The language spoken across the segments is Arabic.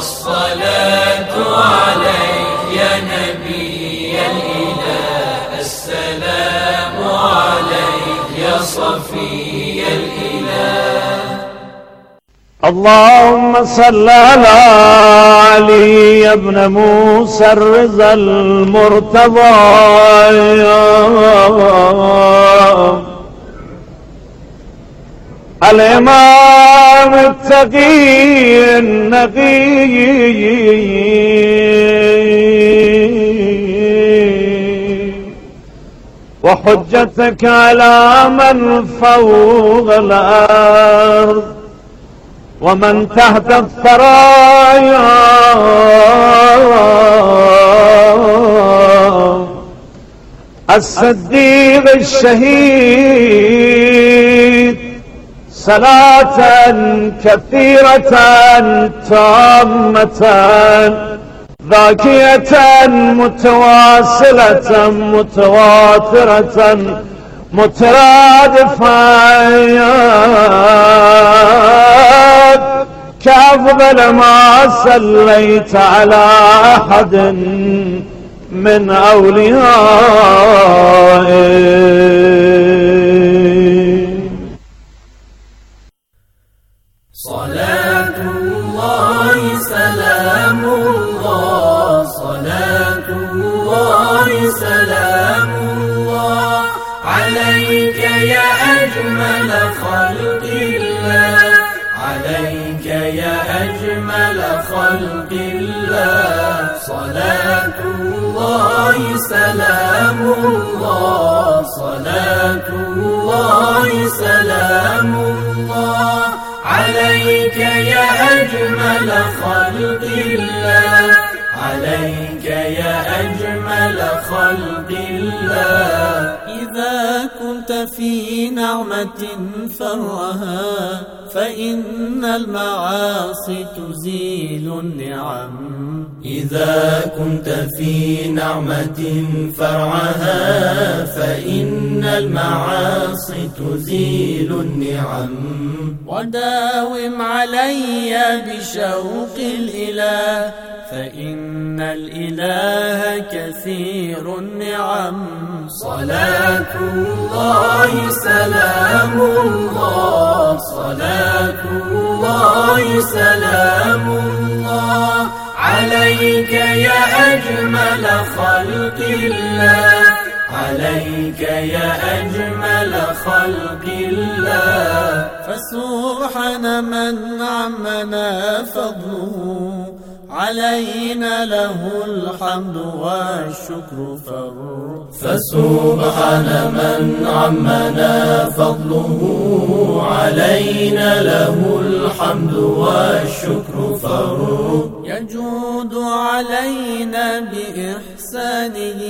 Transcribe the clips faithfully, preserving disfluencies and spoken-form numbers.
الصلاة عليك يا نبي الإله، السلام عليك يا صفي الإله. اللهم صل على علي بن موسى الرضا المرتضى الإمام التقي النقي وحجتك على من فوق الأرض ومن تحت الثرايا، الصديق الشهيد، صلاة كثيرة تامة ذاكية متواصلة متواترة مترادفة كأفضل ما صليت على أحد من أوليائك. صلاة الله سلام الله، صلاة الله سلام الله عليك يا أجمل خلق الله، عليك يا أجمل خلق الله. صلاة الله سلام الله، صلاة الله سلام الله عليك يا أجمل خلق الله، عليك يا أجمل خلق الله. إذا كنت في نعمة فرها فإن المعاصي تزيل النعم، إذا كنت في نعمة فرعها فإن المعاصي تزيل النعم. وداوم علي بشوق الإله فإن الإله كثير النعم. صلاة الله سلام الله، صلاة الله سلام الله عليك يا أجمل خلق الله، عليك يا أجمل خلق الله. فسبحان من عمنا فضله علينا له الحمد والشكر فر. فسبحان من عمنا فضله علينا له الحمد والشكر فر. يجود علينا بإحسانه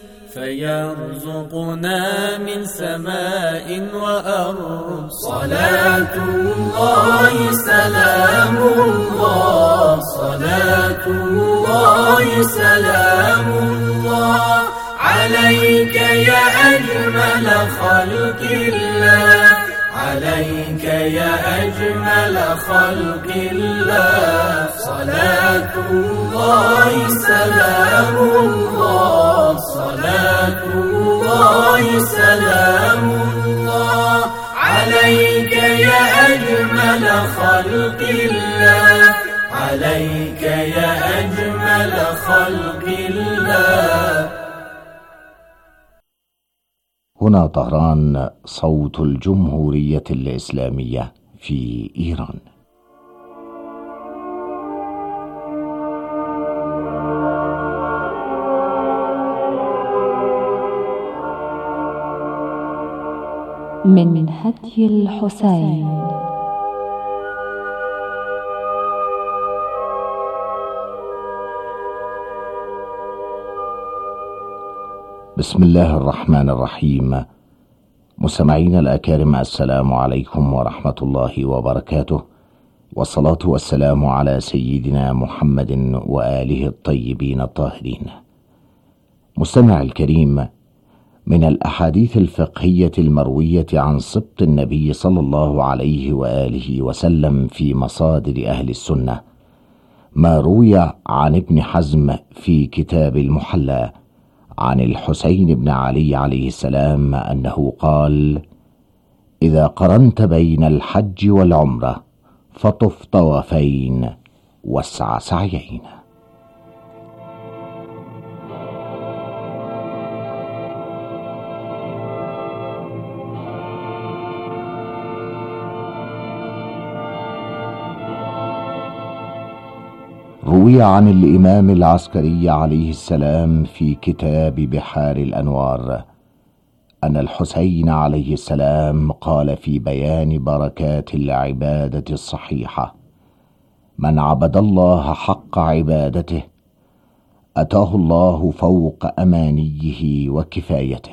فيرزقنا من سماء وأرض. صلاة الله سلام الله، صلاة الله سلام الله عليك يا أجمل خلق الله، عليك يا أجمل خلق الله. صلاة الله سلام الله، صلاة الله سلام الله عليك يا أجمل خلق الله، عليك يا أجمل خلق الله. هنا طهران، صوت الجمهورية الإسلامية في إيران. من هدي الحسين. بسم الله الرحمن الرحيم. مستمعينا الأكارم، السلام عليكم ورحمة الله وبركاته، والصلاة والسلام على سيدنا محمد وآله الطيبين الطاهرين. مستمع الكريم، من الأحاديث الفقهية المروية عن سبط النبي صلى الله عليه وآله وسلم في مصادر أهل السنة ما روي عن ابن حزم في كتاب المحلى عن الحسين بن علي عليه السلام أنه قال: إذا قرنت بين الحج والعمرة فطف طوافين واسع سعيين. روي عن الإمام العسكري عليه السلام في كتاب بحار الأنوار أن الحسين عليه السلام قال في بيان بركات العبادة الصحيحة: من عبد الله حق عبادته أتاه الله فوق أمانيه وكفايته.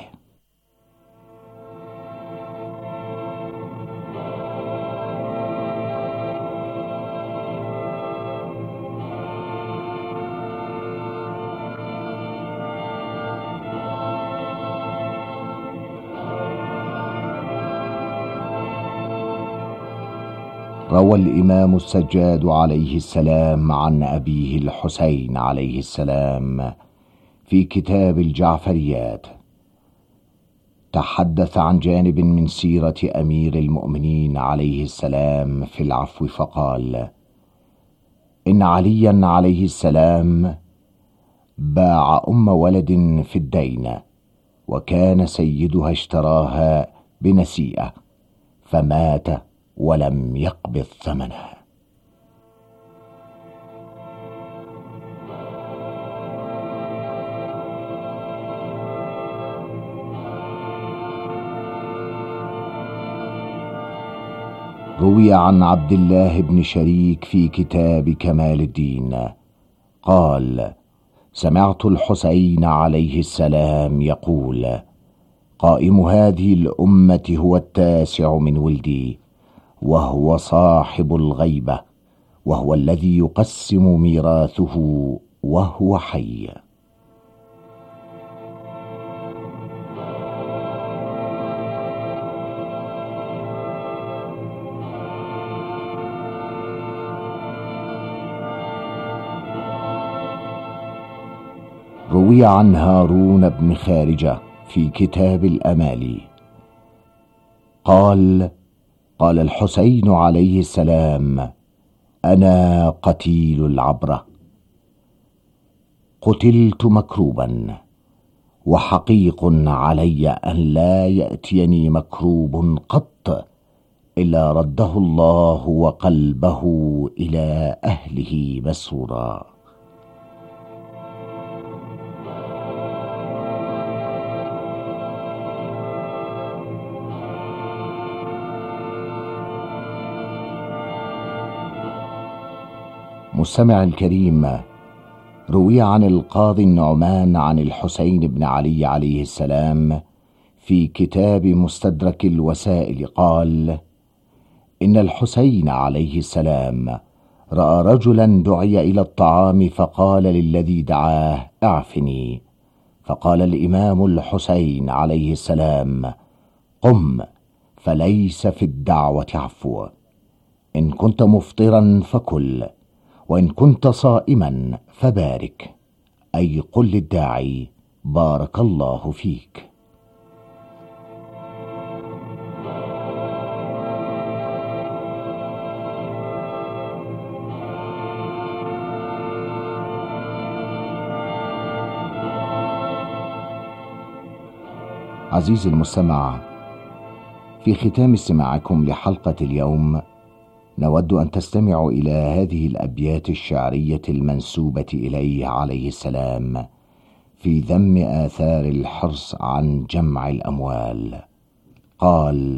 روى الإمام السجاد عليه السلام عن أبيه الحسين عليه السلام في كتاب الجعفريات، تحدث عن جانب من سيرة أمير المؤمنين عليه السلام في العفو فقال: إن عليا عليه السلام باع أم ولد في الدين، وكان سيدها اشتراها بنسيئة فمات ولم يقبض ثمنها. روي عن عبد الله بن شريك في كتاب كمال الدين قال: سمعت الحسين عليه السلام يقول: قائم هذه الأمة هو التاسع من ولدي، وهو صاحب الغيبة، وهو الذي يقسم ميراثه وهو حي. روي عن هارون بن خارجة في كتاب الأمالي قال: قال الحسين عليه السلام: أنا قتيل العبرة، قتلت مكروبا، وحقيق علي أن لا يأتيني مكروب قط إلا رده الله وقلبه إلى أهله مسرورا. مستمع الكريم، روي عن القاضي النعمان عن الحسين بن علي عليه السلام في كتاب مستدرك الوسائل قال: إن الحسين عليه السلام رأى رجلا دعي إلى الطعام فقال للذي دعاه: اعفني. فقال الإمام الحسين عليه السلام: قم، فليس في الدعوة عفو، إن كنت مفطرا فكل، وإن كنت صائما فبارك، أي قل للداعي: بارك الله فيك. عزيزي المستمع، في ختام استماعكم لحلقة اليوم نود أن تستمعوا إلى هذه الأبيات الشعرية المنسوبة إليه عليه السلام في ذم آثار الحرص عن جمع الأموال. قال: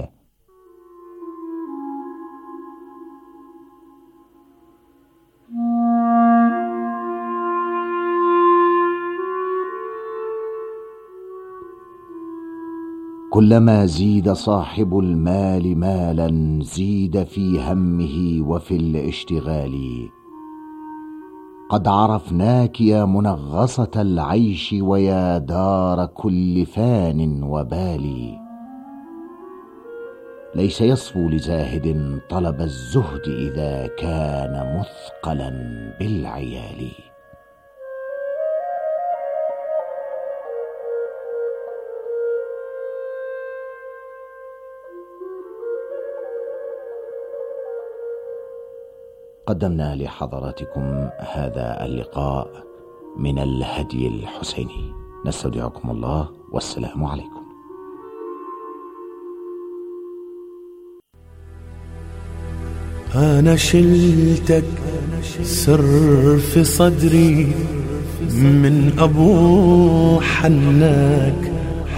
كلما زيد صاحب المال مالا زيد في همه وفي الاشتغال. قد عرفناك يا منغصة العيش ويا دار كل فان وبال. ليس يصفو لزاهد طلب الزهد إذا كان مثقلا بالعيال. قدمنا لحضراتكم هذا اللقاء من الهدي الحسيني. نستودعكم الله والسلام عليكم. أنا شلتك سر في صدري من أبو حناك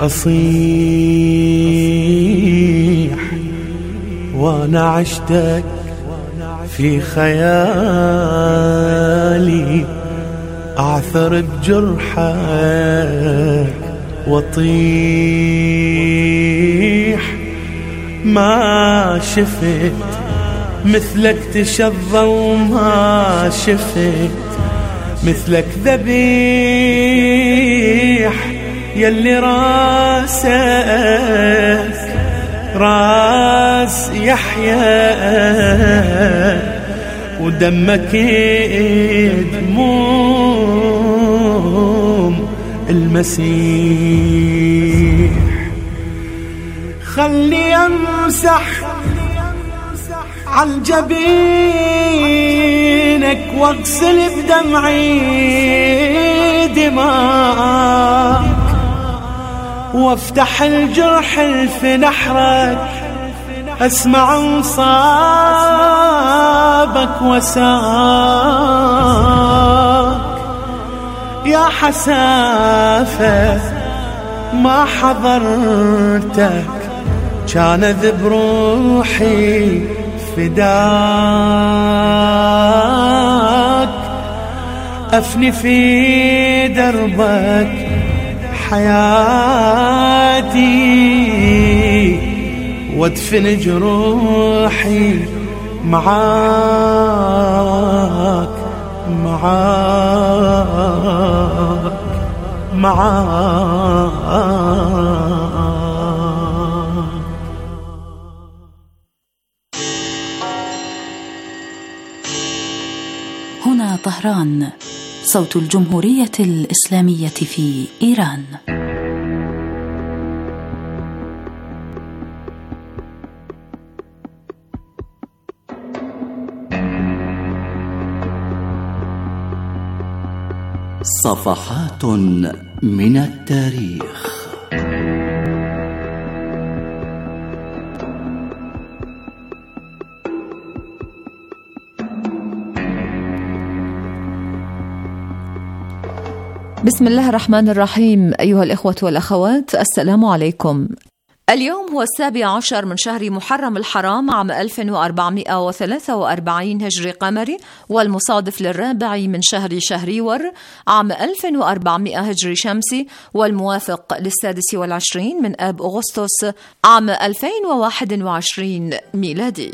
أصيح، وأنا عشتك في خيالي أعثر بجرحك وطيح. ما شفت مثلك تشظى وما شفت مثلك ذبيح، يلي راسك راس يحيى ودمك دموم المسيح. خلي امسح عن جبينك واغسل بدمعي دماءك، وافتح الجرح في نحرك اسمع انصابك وساك. يا حسافة ما حضرتك كان ذب روحي فداك. أفني في دربك حياتي وادفن جروحي معاك معاك معاك. هنا طهران، صوت الجمهورية الإسلامية في إيران. صفحات من التاريخ. بسم الله الرحمن الرحيم. أيها الإخوة والأخوات، السلام عليكم. اليوم هو السابع عشر من شهر محرم الحرام عام ألف وأربعمائة وثلاثة وأربعين هجري قمري، والمصادف للرابع من شهر شهريور عام ألف وأربعمائة هجري شمسي، والموافق للسادس والعشرين من آب أغسطس عام ألفين وواحد وعشرين ميلادي.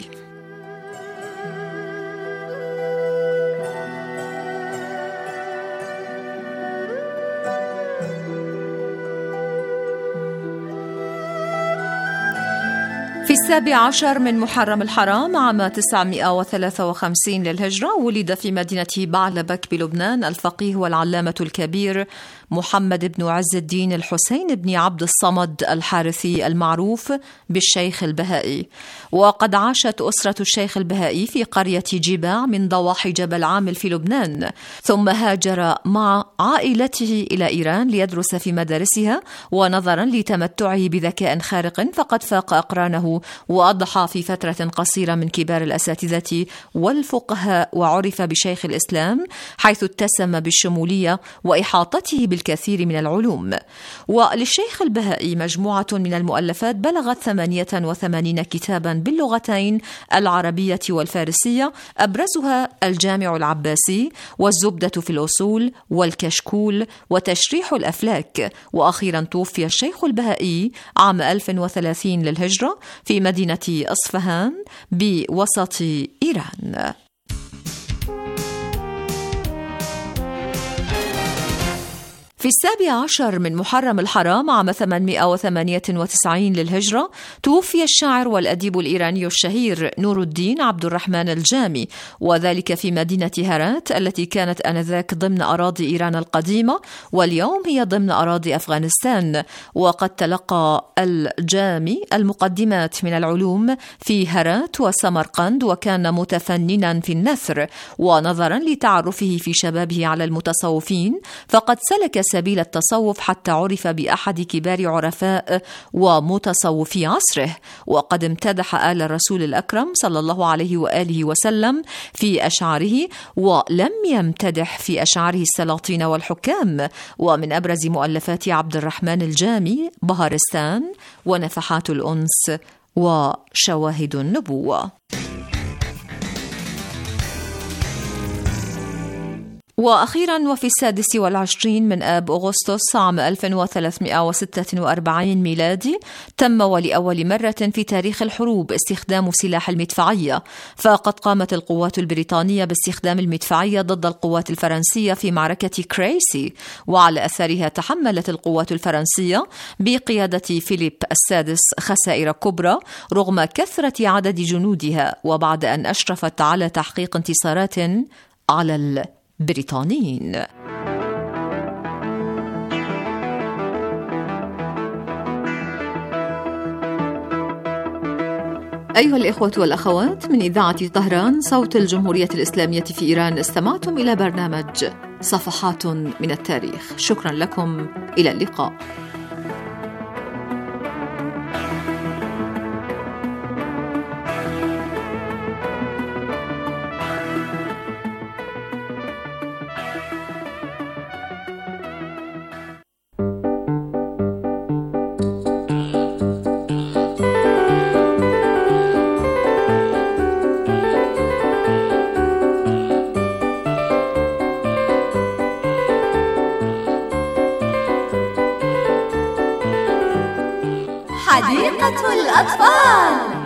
في السابع عشر من محرم الحرام عام تسعمائة وثلاثة وخمسين للهجرة ولد في مدينة بعلبك بلبنان الفقيه والعلامة الكبير محمد بن عز الدين الحسين بن عبد الصمد الحارثي المعروف بالشيخ البهائي. وقد عاشت أسرة الشيخ البهائي في قرية جباع من ضواحي جبل عامل في لبنان، ثم هاجر مع عائلته إلى إيران ليدرس في مدارسها، ونظرا لتمتعه بذكاء خارق فقد فاق أقرانه وأضحى في فترة قصيرة من كبار الأساتذة والفقهاء، وعرف بشيخ الإسلام حيث اتسم بالشمولية وإحاطته بالكثير من العلوم. وللشيخ البهائي مجموعة من المؤلفات بلغت ثمانية وثمانين كتابا باللغتين العربية والفارسية، أبرزها الجامع العباسي والزبدة في الأصول والكشكول وتشريح الأفلاك. وأخيرا توفي الشيخ البهائي عام ألف وثلاثين للهجرة في مدينة أصفهان بوسط إيران. في السابع عشر من محرم الحرام عام ثمانمائة وثمانية وتسعين للهجرة توفي الشاعر والأديب الإيراني الشهير نور الدين عبد الرحمن الجامي، وذلك في مدينة هرات التي كانت آنذاك ضمن أراضي إيران القديمة، واليوم هي ضمن أراضي أفغانستان. وقد تلقى الجامي المقدمات من العلوم في هرات وسمرقند، وكان متفننا في النثر، ونظرا لتعرفه في شبابه على المتصوفين فقد سلك سبيل التصوف حتى عرف بأحد كبار عرفاء ومتصوفي عصره. وقد امتدح آل الرسول الأكرم صلى الله عليه وآله وسلم في أشعاره، ولم يمتدح في أشعاره السلاطين والحكام. ومن أبرز مؤلفات عبد الرحمن الجامي بهارستان ونفحات الأنس وشواهد النبوة. وأخيرا وفي السادس والعشرين من آب أغسطس عام ألف وثلاثمائة وستة وأربعين ميلادي تم ولأول مرة في تاريخ الحروب استخدام سلاح المدفعية، فقد قامت القوات البريطانية باستخدام المدفعية ضد القوات الفرنسية في معركة كريسي، وعلى أثرها تحملت القوات الفرنسية بقيادة فيليب السادس خسائر كبرى رغم كثرة عدد جنودها، وبعد أن أشرفت على تحقيق انتصارات على البريطانيين. أيها الإخوة والأخوات، من إذاعة طهران صوت الجمهورية الإسلامية في إيران، استمعتم إلى برنامج صفحات من التاريخ. شكرا لكم، إلى اللقاء. حديقة الأطفال.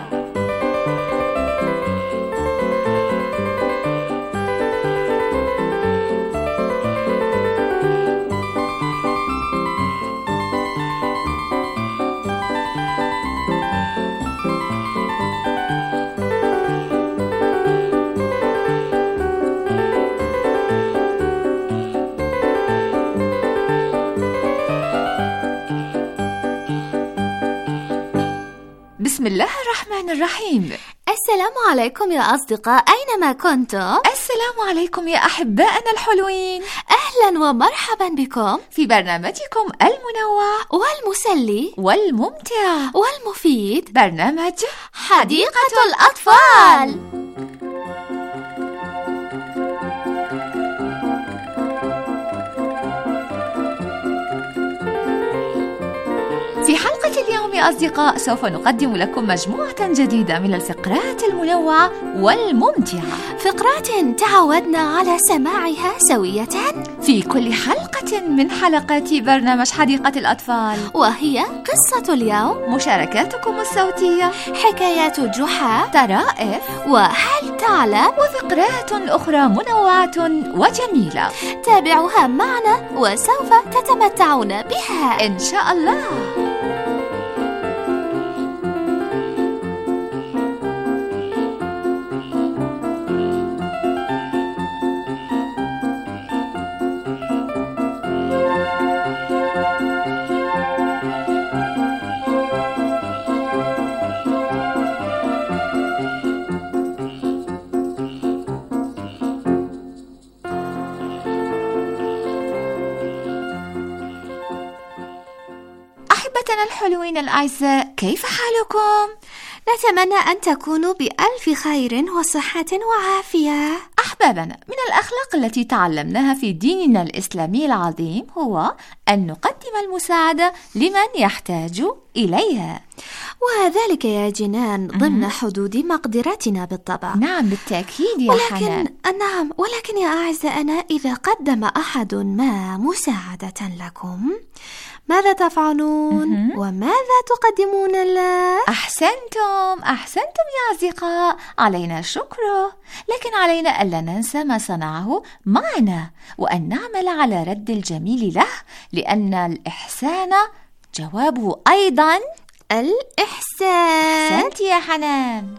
بسم الله الرحمن الرحيم. السلام عليكم يا أصدقاء أينما كنتم. السلام عليكم يا أحبائنا الحلوين. أهلا ومرحبا بكم في برنامجكم المنوع والمسلي والممتع والمفيد، برنامج حديقة الأطفال. في حلقة اليوم يا أصدقاء سوف نقدم لكم مجموعة جديدة من الفقرات المنوعة والممتعة، فقرات تعودنا على سماعها سوية في كل حلقة من حلقات برنامج حديقة الأطفال، وهي قصة اليوم، مشاركاتكم الصوتية، حكايات جحا، طرائف، وهل تعلم، وفقرات أخرى منوعة وجميلة. تابعوها معنا وسوف تتمتعون بها إن شاء الله. أحبتنا الحلوين الأعزاء، كيف حالكم؟ نتمنى أن تكونوا بألف خير وصحة وعافية. أحبابنا، من الأخلاق التي تعلمناها في ديننا الإسلامي العظيم هو أن نقدم المساعدة لمن يحتاج إليها، وذلك يا جنان ضمن مم. حدود مقدرتنا بالطبع. نعم بالتأكيد يا ولكن حنان. نعم ولكن يا أعزائنا، إذا قدم أحد ما مساعدة لكم، ماذا تفعلون؟ وماذا تقدمون له؟ أحسنتم أحسنتم يا أصدقاء، علينا شكره، لكن علينا ألا ننسى ما صنعه معنا وأن نعمل على رد الجميل له، لأن الإحسان جوابه أيضا الإحسان. أحسنت يا حنان.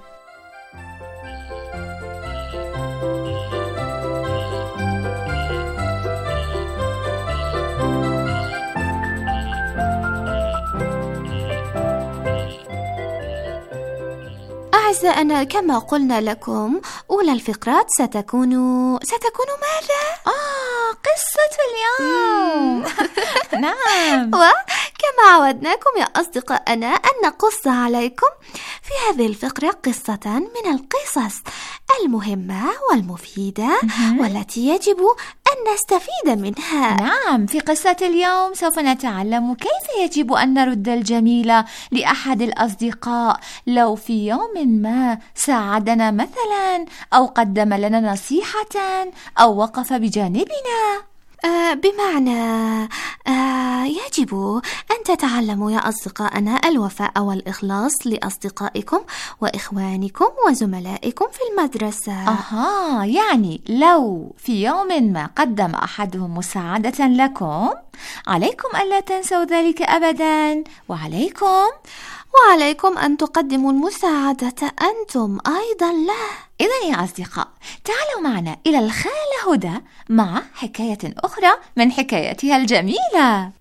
أعزائنا، كما قلنا لكم أولى الفقرات ستكون ستكون ماذا؟ آه قصة اليوم. نعم، وكما عودناكم يا أصدقائنا أن نقص عليكم في هذه الفقرة قصة من القصص المهمة والمفيدة والتي يجب أن نستفيد منها. نعم، في قصة اليوم سوف نتعلم كيف يجب أن نرد الجميل لأحد الأصدقاء لو في يوم ما ساعدنا مثلا، أو قدم لنا نصيحة، أو وقف بجانبنا. آه بمعنى آه يجب أن تتعلموا يا أصدقائنا الوفاء والإخلاص لأصدقائكم وإخوانكم وزملائكم في المدرسة. أها، يعني لو في يوم ما قدم أحدهم مساعدة لكم، عليكم ألا تنسوا ذلك أبدا، وعليكم وعليكم أن تقدموا المساعدة أنتم أيضا له. إذن يا أصدقاء، تعالوا معنا إلى الخالة هدى مع حكاية أخرى من حكايتها الجميلة.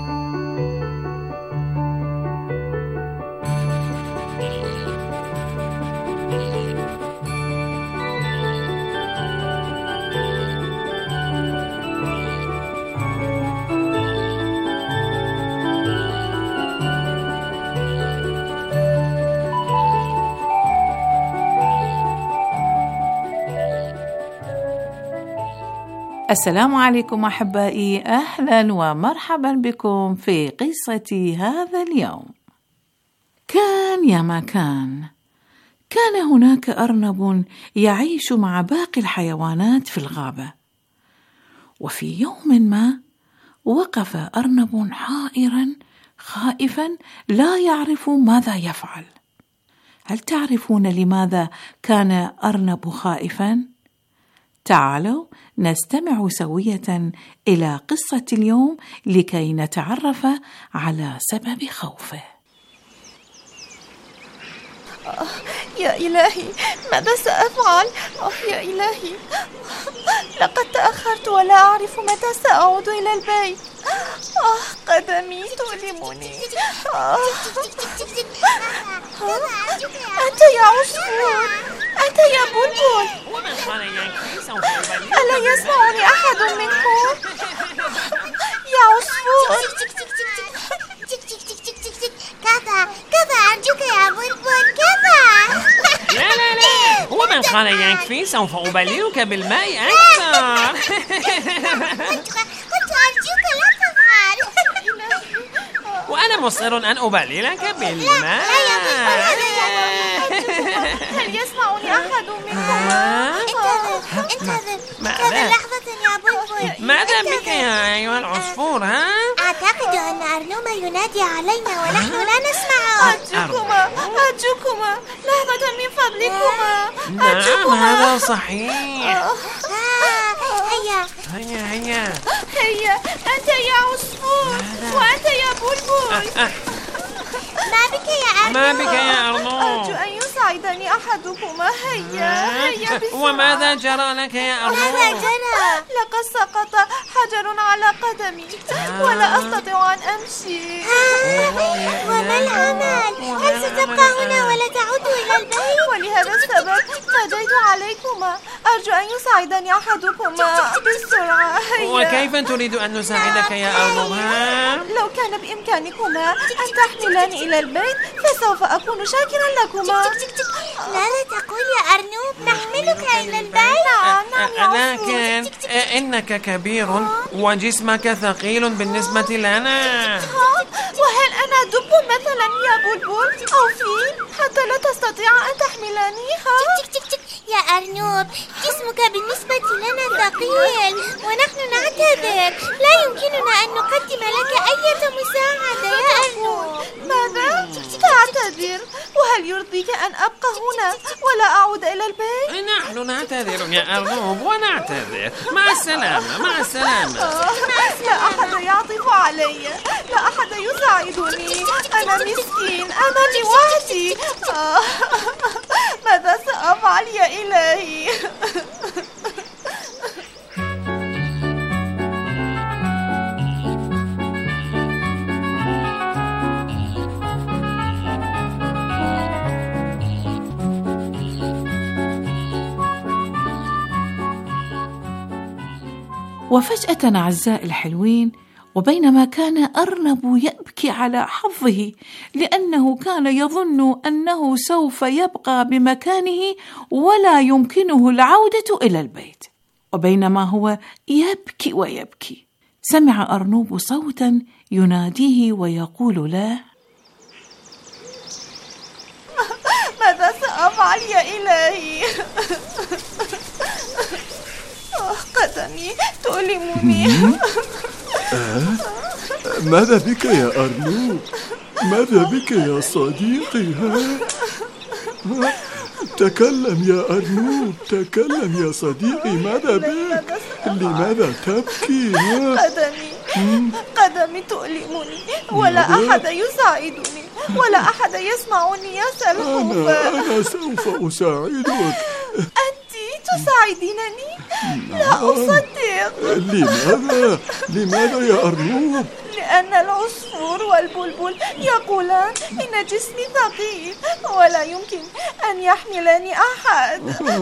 السلام عليكم أحبائي، أهلا ومرحبا بكم في قصتي هذا اليوم. كان يا ما كان كان هناك أرنب يعيش مع باقي الحيوانات في الغابة، وفي يوم ما وقف أرنب حائرا خائفا لا يعرف ماذا يفعل. هل تعرفون لماذا كان أرنب خائفا؟ تعالوا نستمع سوية إلى قصة اليوم لكي نتعرف على سبب خوفه. آه يا إلهي، ماذا سأفعل؟ آه يا إلهي، لقد تأخرت ولا أعرف متى سأعود إلى البيت. آه قدمي تؤلمني. آه. أنت يا عصفور، أنت يا بلبل، ألا يسمعني أحد منكم؟ يا عصفور، كفى كفى أرجوك يا بلبل، كفى. لا لا لا، هو من قال يكفي، سوف أبللك بالماء أكثر. كنت أرجوك لا تفعل. وأنا مصر أن أبللك بالماء. هل يسمعني أحد منكم؟ انتظر انتظر لحظة يا بلبل. ماذا بك يا أيها العصفور؟ ها؟ أعتقد أن أرنوب ينادي علينا ونحن لا نسمعه. أرجوكما أرجوكما لحظة من فضلكما. نعم هذا صحيح. هيا هيا هيا هيا، أنت يا عصفور وأنت يا بلبل. ما بك يا أرنوب؟ ما بك يا أرنوب؟ أرجو أن يساعدني أحدكما. هيا هيا بسرعة. وماذا جرى لك يا أرنوب؟ ماذا جرى؟ لقد سقط حجر على قدمي ولا أستطيع أن أمشي. وما العمل؟ هل ستبقى هنا ولا تعود إلى البيت؟ ولهذا السبب ناديت عليكما، أرجو أن يساعدني أحدكما بسرعة. هيا. وكيف تريد أن نساعدك يا أرنوب؟ لو كان بإمكانكما أن تحملاني إلى البيت فسوف أكون شاكرا لكما. ماذا تقول يا أرنوب؟ نحملك إلى البيت؟ نعم نعم يا عصفور. لكن إنك كبير وجسمك ثقيل بالنسبة لنا. وهل أنا دب مثلا يا بلبل أو فيل حتى لا تستطيع أن تحملني؟ يا أرنوب، جسمك بالنسبة لنا ثقيل ونحن نعتذر، لا يمكننا أن نقدم لك أي مساعدة يا أرنوب. ماذا؟ تعتذر؟ وهل يرضيك أن أبقى هنا ولا أعود إلى البيت؟ نحن نعتذر يا أرنوب ونعتذر. مع السلامة مع السلامة. آه، لا أحد يعطف علي، لا أحد يساعدني، أنا مسكين، أنا لوحدي. آه، ماذا سأفعل يا إلهي؟ وفجأة أعزائي الحلوين، وبينما كان أرنب يبكي على حظه لأنه كان يظن أنه سوف يبقى بمكانه ولا يمكنه العودة إلى البيت، وبينما هو يبكي ويبكي سمع أرنوب صوتا يناديه ويقول له: ماذا سأفعل يا إلهي؟ قدمي تؤلمني. آه؟ ماذا بك يا أرنوب؟ ماذا بك يا صديقي؟ ها؟ ها؟ تكلم يا أرنوب، تكلم يا صديقي، ماذا بك؟ لماذا تبكي؟ ها؟ قدمي قدمي تؤلمني ولا أحد يساعدني ولا أحد يسمعني يا سلحفاة. أنا, أنا سوف أساعدك. أنت تساعدينني؟ لا أصدق. لماذا؟ لماذا يا أرنوب؟ لأن العصفور والبلبل يقولان إن جسمي ثقيل ولا يمكن أن يحملني أحد.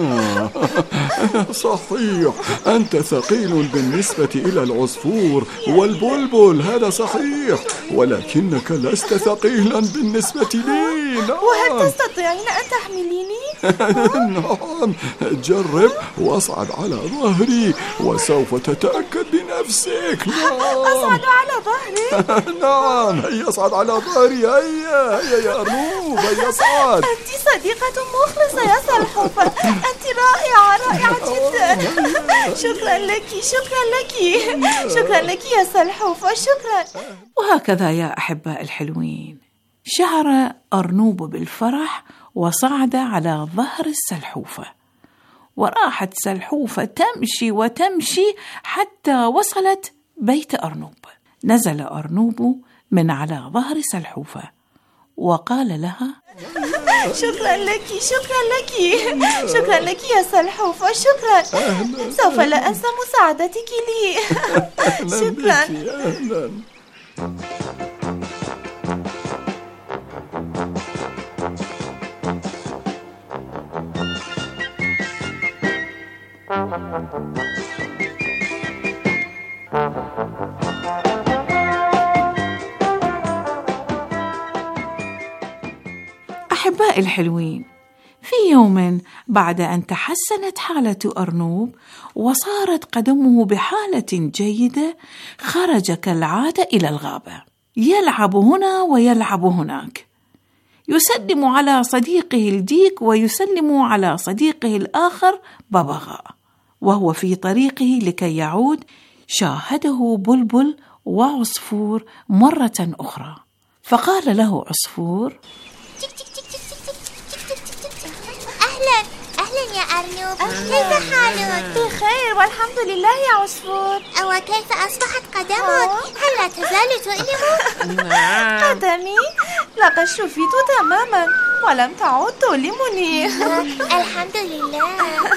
صحيح، أنت ثقيل بالنسبة إلى العصفور والبلبل، هذا صحيح، ولكنك لست ثقيلا بالنسبة لي. نعم. وهل تستطيعين أن تحمليني؟ نعم، جرب واصعد على ظهري وسوف تتأكد بنفسك. نعم. أصعد على ظهري؟ نعم، هيا اصعد على ظهري، هيا هيا يا أرنوب، هيا اصعد. أنت صديقة مخلصة يا سلحفاة، أنت رائعة رائعة جدا. شكرا لك شكرا لك شكرا لك يا سلحفاة، شكرا. وهكذا يا أحباء الحلوين، شعر أرنوب بالفرح وصعد على ظهر السلحوفة، وراحت سلحوفة تمشي وتمشي حتى وصلت بيت أرنوب. نزل أرنوب من على ظهر سلحوفة وقال لها: شكرا لك شكرا لك شكرا لك يا سلحوفة، شكرا. سوف لا أنسى مساعدتك لي. شكرا. أحبائي الحلوين، في يوم بعد أن تحسنت حالة أرنوب وصارت قدمه بحالة جيدة، خرج كالعادة إلى الغابة يلعب هنا ويلعب هناك، يسلم على صديقه الديك ويسلم على صديقه الآخر ببغاء. وهو في طريقه لكي يعود شاهده بلبل وعصفور مرة أخرى، فقال له عصفور: أهلا أهلا يا أرنوب، كيف حالك؟ بخير والحمد لله يا عصفور. وكيف أصبحت قدمك؟ هل لا تزال تؤلمك؟ قدمي لقد شفيت تماما ولم تعد تؤلمني. الحمد لله.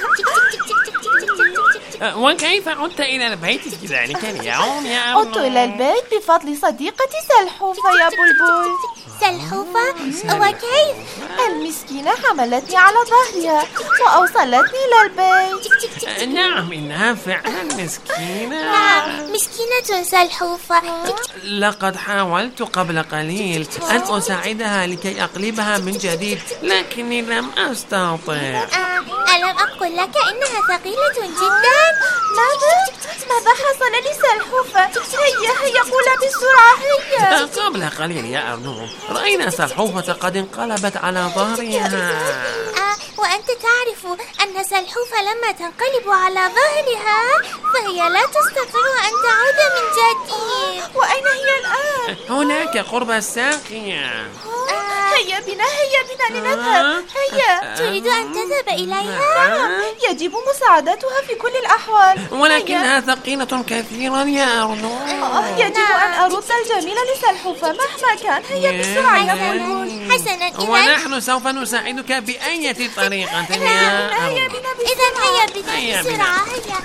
وكيف عدت إلى البيت في ذلك اليوم يا أرنوب؟ عدت إلى البيت بفضل صديقتي سلحوفة يا بلبل. سلحوفة؟ وكيف؟ المسكينة حملتني على ظهرها وأوصلتني إلى البيت. نعم، إنها فعلا مسكينة. نعم، مسكينة سلحوفة. لقد حاولت قبل قليل أن أساعدها لكي أقلبها من جديد، لكني لم أستطع. آه، ألم أقل لك إنها ثقيلة جدا؟ ماذا؟ ماذا حصل لسلحوفة؟ هيا هيا قولها بسرعة، هيا. قبل قليل يا أرنوب رأينا سلحوفة قد انقلبت على ظهرها. آه، وأنت تعرف أن إنها سلحوفة لما تنقلب على ظهرها فهي لا تستطيع أن تعود من جديد. وأين هي الآن؟ هناك قرب الساقية. هيا بنا هيا بنا لنذهب. هيا. تريد أن تذهب إليها؟ يجب مساعدتها في كل الأحوال، ولكنها ثقيلة كثيرا يا أرنوب. يجب أن أرد الجميل لسلحوفة مهما كان. هيا بسرعة يا بلبل. حسنا، ونحن سوف نساعدك بأي طريقة يا أرنوب. هيا بنا بسرعة. إذن هيا بنا بسرعة. هيا.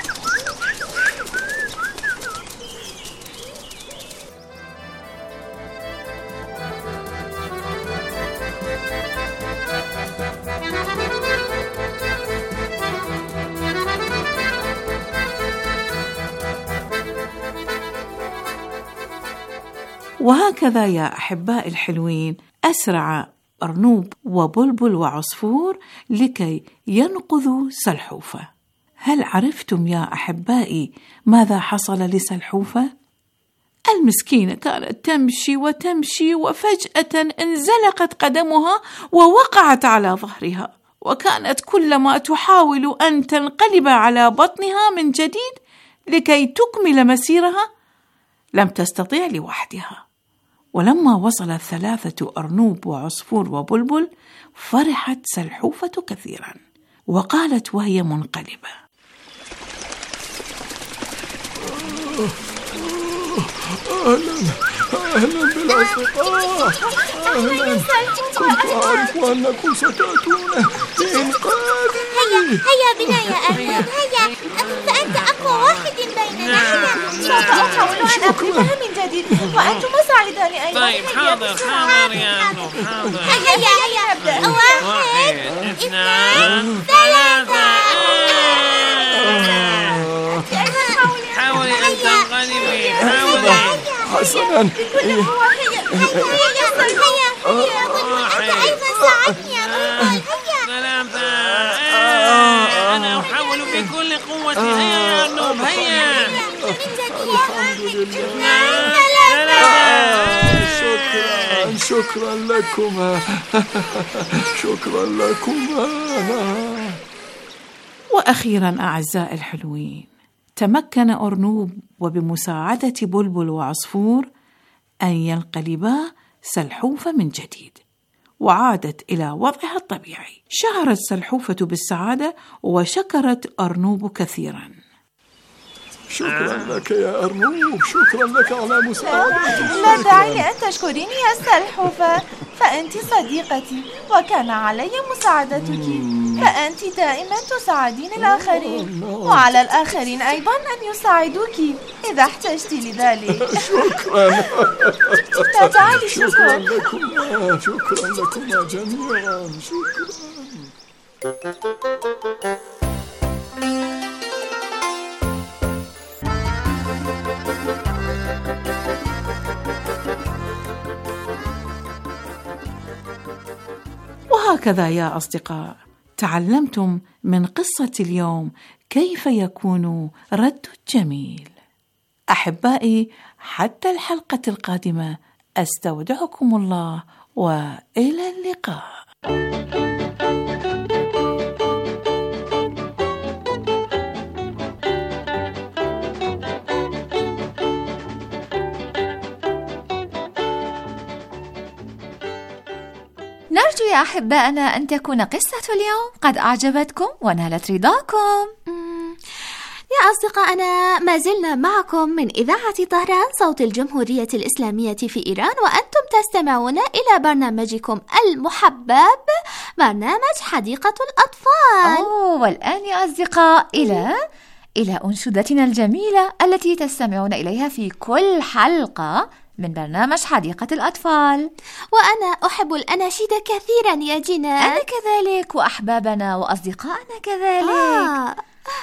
وهكذا يا أحباء الحلوين أسرع أرنوب وبلبل وعصفور لكي ينقذوا سلحوفة. هل عرفتم يا أحبائي ماذا حصل لسلحوفة؟ المسكينة كانت تمشي وتمشي وفجأة انزلقت قدمها ووقعت على ظهرها، وكانت كلما تحاول أن تنقلب على بطنها من جديد لكي تكمل مسيرها لم تستطيع لوحدها. ولما وصل الثلاثة أرنوب وعصفور وبلبل فرحت سلحوفة كثيرا وقالت وهي منقلبة: أهلا أهلا بالأصدقاء. أهلا، كنت أعرف أنكم ستأتون لإنقاذي. هيا هيا بنا يا أرنوب. هيا، فأنت أقوى واحد بيننا. هيا. سوف أحاول أن أقلبها من جديد وأنتم مساعداني أيضا. طيب حاضر حاضر يا أرنوب حاضر. هيا هيا. واحد اثنان ثلاثة. حاولي أن تنقلبي. حاولي. حسنا. هيا هيا هيا. أنت أيضا ساعدني يا بلبل. هيا. سلامة. أنا أحاول بكل قوتي. هيا يا أرنوب. هيا. شكرا شكرا لكما. شكرا لكما. وأخيرا أعزائي الحلوين تمكن أرنوب وبمساعدة بلبل وعصفور أن ينقلبا سلحوفة من جديد وعادت إلى وضعها الطبيعي. شعرت سلحوفة بالسعادة وشكرت أرنوب كثيرا. شكرا لك يا أرنوب. شكرا لك على مساعدتك. لا داعي لأن تشكريني يا سلحوفة، فأنت صديقتي وكان علي مساعدتك. فأنت دائما تساعدين الآخرين وعلى الآخرين أيضا أن يساعدوك إذا احتجت لذلك. شكرا. لا داعي للشكر. شكرا لكم. شكرا لكم جميعا. شكرا. وهكذا يا أصدقاء تعلمتم من قصة اليوم كيف يكون رد الجميل. أحبائي، حتى الحلقة القادمة أستودعكم الله وإلى اللقاء. نرجو يا أحبائنا أن تكون قصة اليوم قد أعجبتكم ونالت رضاكم. يا أصدقائنا، ما زلنا معكم من إذاعة طهران صوت الجمهورية الإسلامية في إيران، وأنتم تستمعون إلى برنامجكم المحبب برنامج حديقة الأطفال. أوه، والآن يا أصدقاء إلى إلى أنشودتنا الجميلة التي تستمعون إليها في كل حلقة من برنامج حديقة الأطفال. وأنا أحب الأناشيد كثيرا يا جنان. أنا كذلك، وأحبابنا وأصدقائنا كذلك. آه.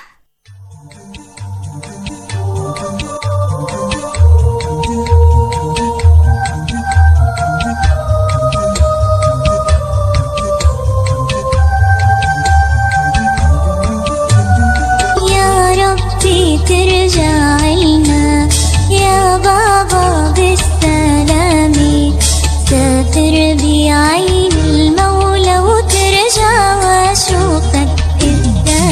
يا ربي ترجع لنا يا بابا بالسلام، سافر بعين المولى وترجع واشوفك قدامي.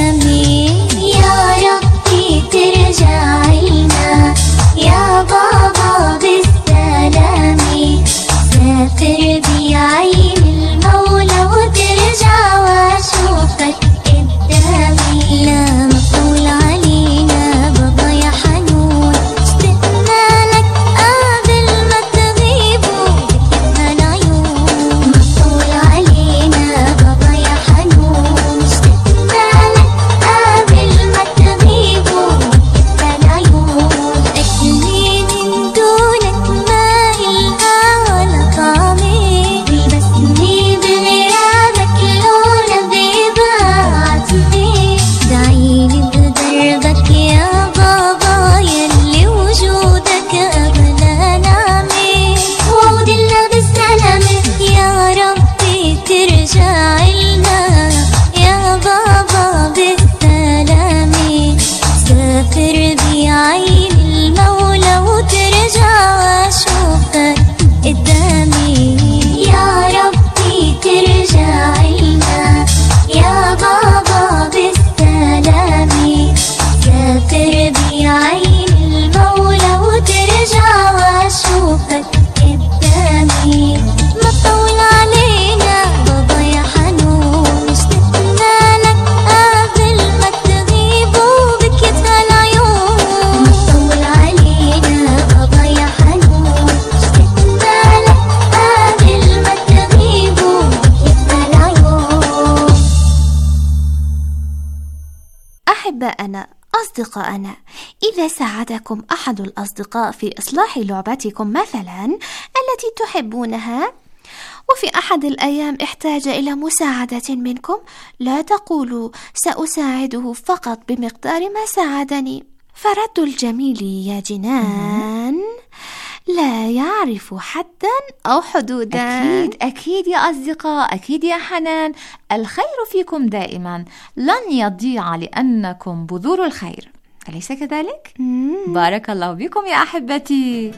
أبناءنا أصدقائنا، إذا ساعدكم أحد الأصدقاء في إصلاح لعبتكم مثلا التي تحبونها، وفي أحد الأيام احتاج إلى مساعدة منكم، لا تقولوا سأساعده فقط بمقدار ما ساعدني، فرد الجميل يا جنان لا يعرف حدا أو حدودا. أكيد أكيد يا أصدقاء، أكيد يا حنان، الخير فيكم دائما لن يضيع لأنكم بذور الخير، أليس كذلك؟ مم. بارك الله بكم يا أحبتي.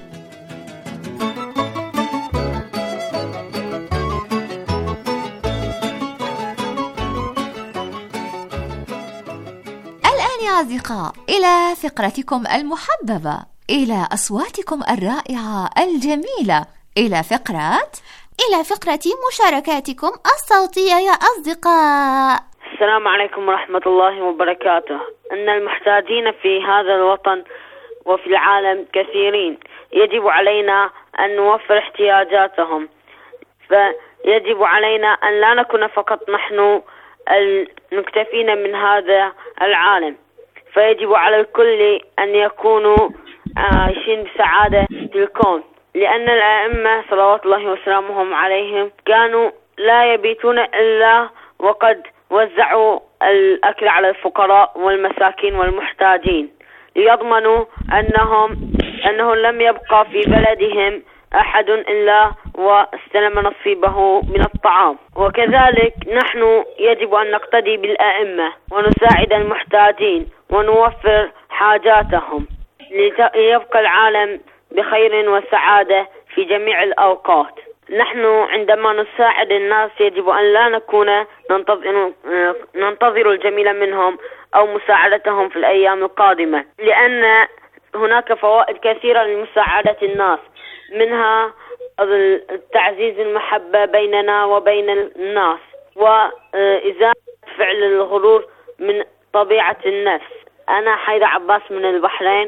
الآن يا أصدقاء إلى فقرتكم المحببة، إلى أصواتكم الرائعة الجميلة، إلى فقرة إلى فقرة مشاركاتكم الصوتية يا أصدقاء. السلام عليكم ورحمة الله وبركاته. أن المحتاجين في هذا الوطن وفي العالم كثيرين، يجب علينا أن نوفر احتياجاتهم، فيجب علينا أن لا نكون فقط نحن المكتفين من هذا العالم، فيجب على الكل أن يكونوا عايشين بسعادة في الكون، لأن الأئمة صلوات الله وسلامهم عليهم كانوا لا يبيتون إلا وقد وزعوا الأكل على الفقراء والمساكين والمحتاجين، ليضمنوا أنهم أنه لم يبقى في بلدهم أحد إلا واستلم نصيبه من الطعام. وكذلك نحن يجب أن نقتدي بالأئمة ونساعد المحتاجين ونوفر حاجاتهم، ليبقى العالم بخير وسعادة في جميع الأوقات. نحن عندما نساعد الناس يجب أن لا نكون ننتظر, ننتظر الجميل منهم أو مساعدتهم في الأيام القادمة، لأن هناك فوائد كثيرة لمساعدة الناس، منها تعزيز المحبة بيننا وبين الناس، وإزالة فعل الغرور من طبيعة النفس. أنا حيدة عباس من البحرين.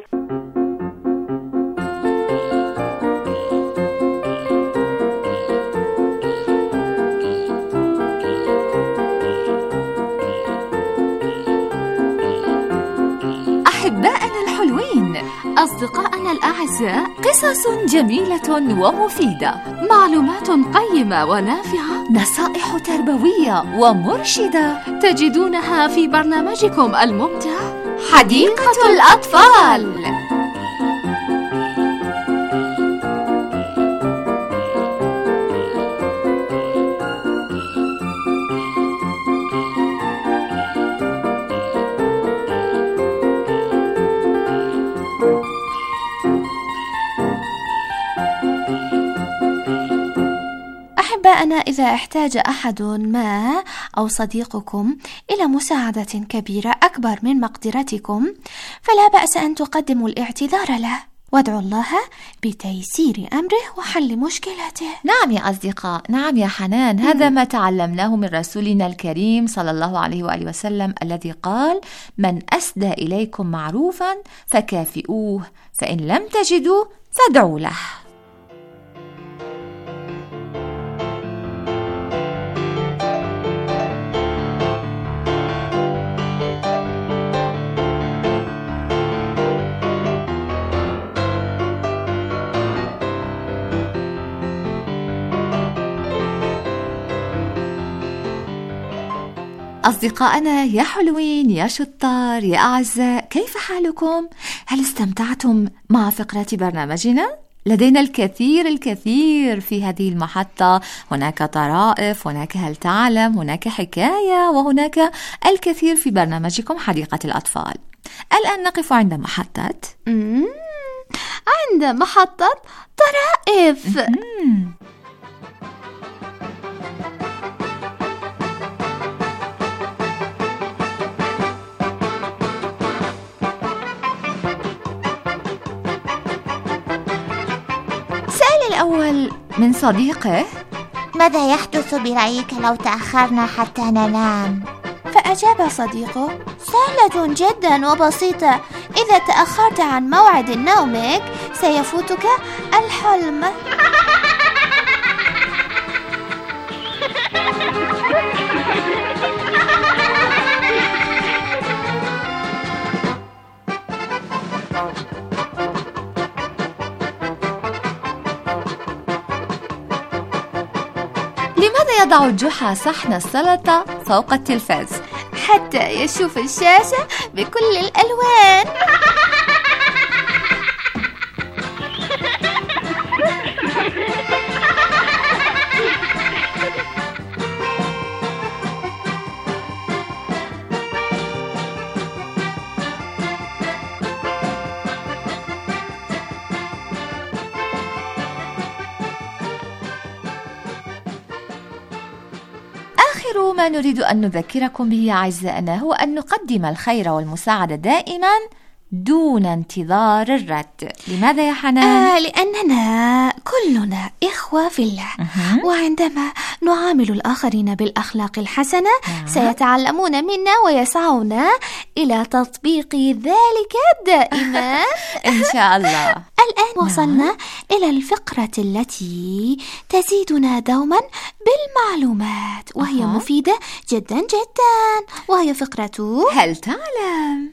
أحبائنا الحلوين، أصدقائنا الأعزاء، قصص جميلة ومفيدة، معلومات قيمة ونافعة، نصائح تربوية ومرشدة تجدونها في برنامجكم الممتع حديقة الأطفال. أحبائنا، إذا احتاج أحد ما أو صديقكم إلى مساعدة كبيرة أكبر من مقدرتكم، فلا بأس أن تقدموا الاعتذار له، وادعوا الله بتيسير أمره وحل مشكلته. نعم يا أصدقاء، نعم يا حنان، هذا ما تعلمناه من رسولنا الكريم صلى الله عليه وآله وسلم، الذي قال: من أسدى إليكم معروفا فكافئوه، فإن لم تجدوا فادعوا له. أصدقائنا يا حلوين، يا شطار، يا أعزاء، كيف حالكم؟ هل استمتعتم مع فقرة برنامجنا؟ لدينا الكثير الكثير في هذه المحطة، هناك طرائف، هناك هل تعلم، هناك حكاية، وهناك الكثير في برنامجكم حديقة الأطفال. الآن نقف عند محطة عند محطة طرائف. الأول من صديقه: ماذا يحدث برأيك لو تأخرنا حتى ننام؟ فأجاب صديقه: سهلة جدا وبسيطة، إذا تأخرت عن موعد نومك سيفوتك الحلم. ويضع جحا صحن السلطة فوق التلفاز حتى يشوف الشاشة بكل الألوان. آخر ما نريد أن نذكركم به أعزائنا هو أن نقدم الخير والمساعدة دائما دون انتظار الرد. لماذا يا حنان؟ آه لأننا كلنا إخوة في الله، أه. وعندما نعامل الآخرين بالأخلاق الحسنة أه. سيتعلمون منا ويسعون إلى تطبيق ذلك دائما إن شاء الله. الآن وصلنا إلى الفقرة التي تزيدنا دوما بالمعلومات وهي أه. مفيدة جدا جدا، وهي فقرة هل تعلم؟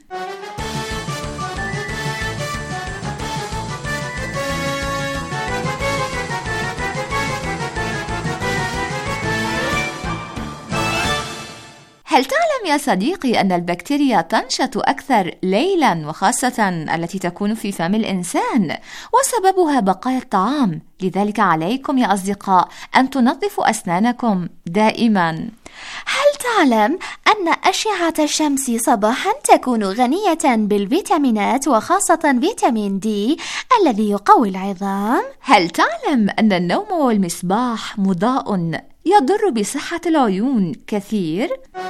هل تعلم يا صديقي أن البكتيريا تنشط أكثر ليلا، وخاصة التي تكون في فم الإنسان، وسببها بقايا الطعام؟ لذلك عليكم يا أصدقاء أن تنظفوا أسنانكم دائما. هل تعلم أن أشعة الشمس صباحا تكون غنية بالفيتامينات، وخاصة فيتامين دي الذي يقوي العظام؟ هل تعلم أن النوم والمصباح مضاء يضر بصحة العيون كثير؟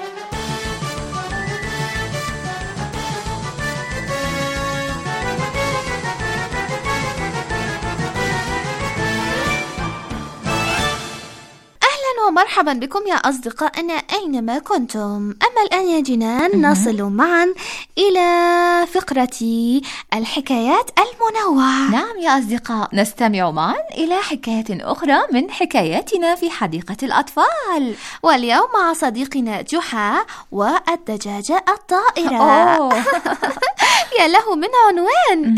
ومرحبا بكم يا أصدقائنا أينما كنتم. أما الآن يا جنان نصل معا إلى فقرة الحكايات المنوعة. نعم يا أصدقاء، نستمع معا إلى حكاية أخرى من حكاياتنا في حديقة الأطفال، واليوم مع صديقنا جحا والدجاجة الطائرة. يا له من عنوان.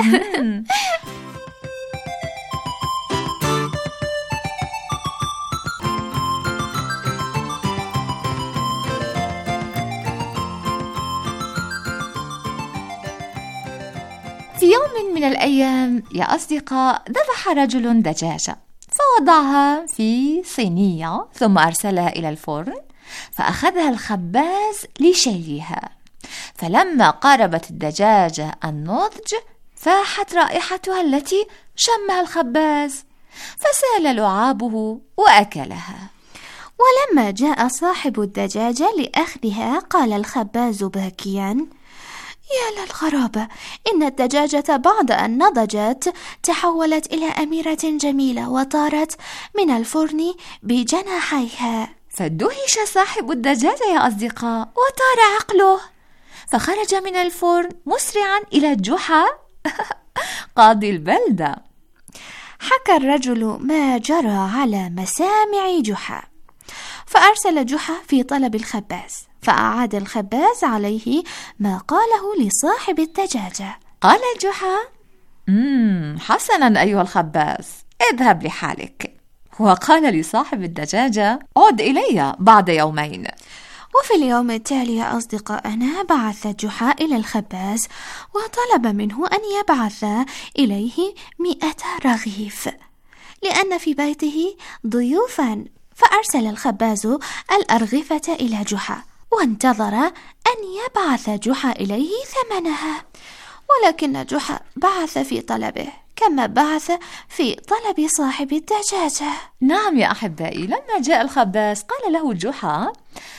في يوم من الأيام يا أصدقاء ذبح رجل دجاجة، فوضعها في صينية ثم أرسلها إلى الفرن، فأخذها الخباز لشيها. فلما قاربت الدجاجة النضج فاحت رائحتها التي شمها الخباز، فسال لعابه وأكلها. ولما جاء صاحب الدجاجة لأخذها قال الخباز باكيا: يا للغرابة، إن الدجاجة بعد أن نضجت تحولت إلى أميرة جميلة وطارت من الفرن بجناحيها. فدهش صاحب الدجاجة يا أصدقاء وطار عقله، فخرج من الفرن مسرعا إلى جحا قاضي البلدة. حكى الرجل ما جرى على مسامع جحا، فأرسل جحا في طلب الخباز، فأعاد الخباز عليه ما قاله لصاحب الدجاجة. قال جحا: مم حسنا أيها الخباز، اذهب لحالك. وقال لصاحب الدجاجة: عد إلي بعد يومين. وفي اليوم التالي يا أصدقائنا بعث جحا إلى الخباز وطلب منه أن يبعث إليه مئة رغيف، لأن في بيته ضيوفا. فأرسل الخباز الأرغفة إلى جحا وانتظر أن يبعث جحا إليه ثمنها، ولكن جحا بعث في طلبه كما بعث في طلب صاحب الدجاجة. نعم يا أحبائي، لما جاء الخباز قال له جحا: